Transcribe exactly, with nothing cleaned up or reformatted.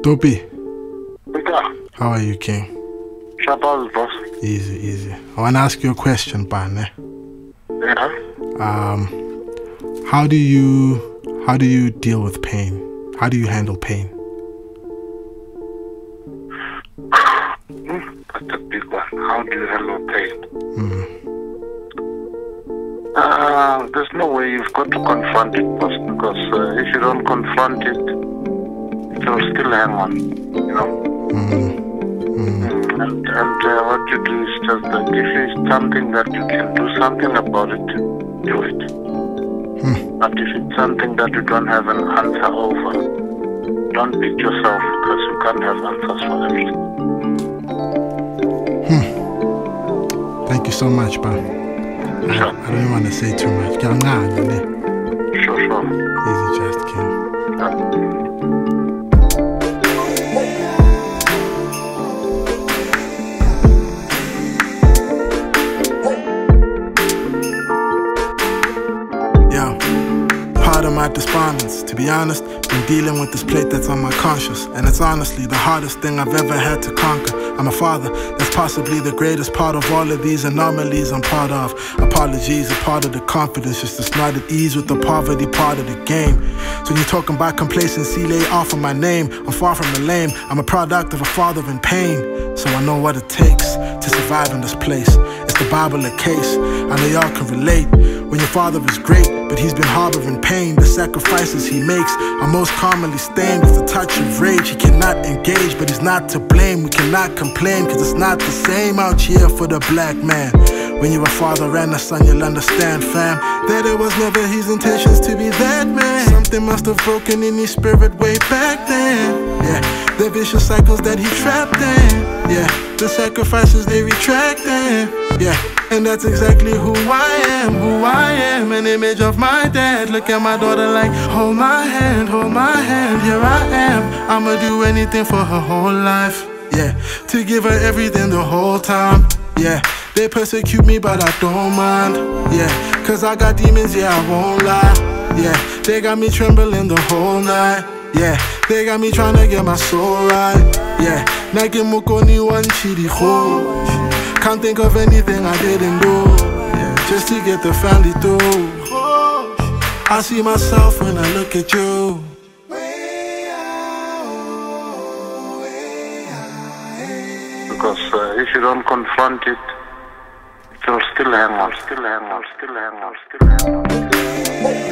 Dopey. Peter. How are you, King? Sharp as boss. Easy, easy. I want to ask you a question, Bane. Yeah. Um, how do you how do you deal with pain? How do you handle pain? That's a big one. How do you handle pain? Mm. Uh, there's no way. You've got to confront it, boss, because uh, if you don't confront it, it will still hang on, you know. Mm. Mm. And, and uh, what you do is just that if it's something that you can do something about it, do it. Mm. But if it's something that you don't have an answer over, don't beat yourself, because you can't have answers for everything. Hmm. Thank you so much, Ba. I, Sure. I don't even want to say too much. Sure, sure. Easy just, King. Yeah. Part of my despondence, to be honest, been dealing with this plate that's on my conscience. And it's honestly the hardest thing I've ever had to conquer. I'm a father, that's possibly the greatest part of all of these anomalies I'm part of. Apologies, a part of the confidence, just it's not at ease with the poverty part of the game. So when you're talking about complacency, lay off of my name. I'm far from the lame, I'm a product of a father in pain. So I know what it takes to survive in this place. It's the Bible a case, I know y'all can relate. When your father is great, but he's been harboring pain. The sacrifices he makes are most commonly stained with a touch of rage. He cannot engage, but he's not to blame. We cannot complain, cause it's not the same out here for the black man. When you're a father and a son, you'll understand, fam, that it was never his intentions to be that man. Something must have broken in his spirit way back then. Yeah, the vicious cycles that he trapped in. Yeah, the sacrifices they retract in. Yeah, and that's exactly who I am, who I am, an image of my dad. Look at my daughter like, hold my hand, hold my hand, here I am. I'ma do anything for her whole life, yeah, to give her everything the whole time, yeah. They persecute me but I don't mind, yeah, cause I got demons, yeah, I won't lie, yeah. They got me trembling the whole night, yeah. They got me trying to get my soul right, yeah. Nike Mukoni one chidi ho. Can't think of anything I didn't do, yeah, just to get the family through. I see myself when I look at you. Because uh, if you don't confront it, it will still hang on, still hang on, still hang on, still hang on.